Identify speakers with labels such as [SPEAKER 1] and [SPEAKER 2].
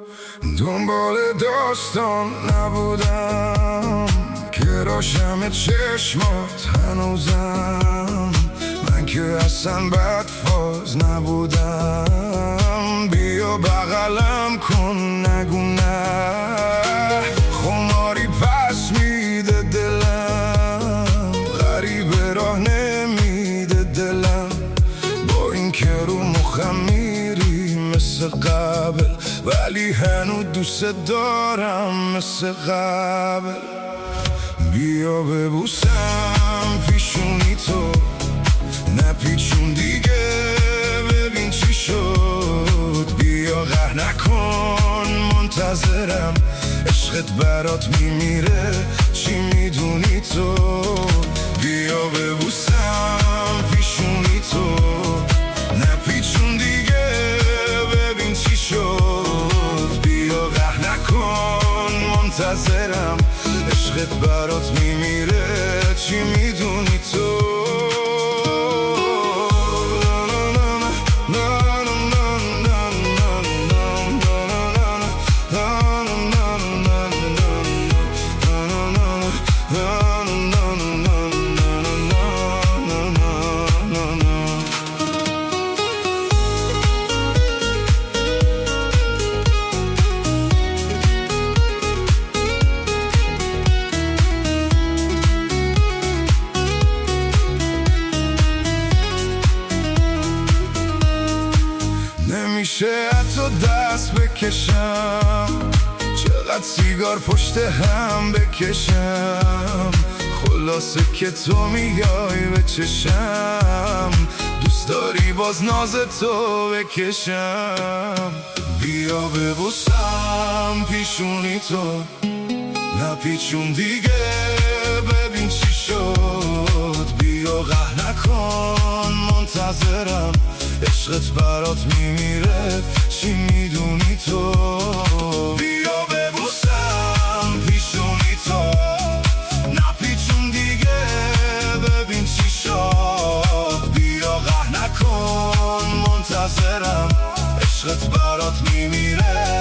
[SPEAKER 1] دنبال داستان نبودم که روشم چشمات هنوزم، من که اصلا بدفاز نبودم. بیا بغلم کن نگو نه، خماری پس میده دلم، غریبه راه نمیده دلم. با این که رو مخم میری مثل قبل، ولی هنو دوست دارم مثل قبل. بیا ببوسم پیشونی تو، نپیچون دیگه ببین چی شد. بیا قهر نکن منتظرم، عشقت برات میمیره چی میدونی تو. بیا ببوسم پیشونی تو، نپیچون دیگه ببین چی شد. بیا قهر نکن منتظرم، عشقت برات میمیره چی میدونی تو. نمیشه حتی دست بکشم، چقدر سیگار پشت هم بکشم. خلاصه که تو میای به چشم، دوست داری باز ناز تو بکشم. بیا ببوسم پیشونی تو، نپیچون دیگه ببین چی شد. بیا قهر نکن منتظرم، عشقت برات میمیره چی میدونی تو. بیا ببوسم پیشونی تو، نپیچون دیگه ببین چی شد. بیا قهر نکن منتظرم، عشقت برات میمیره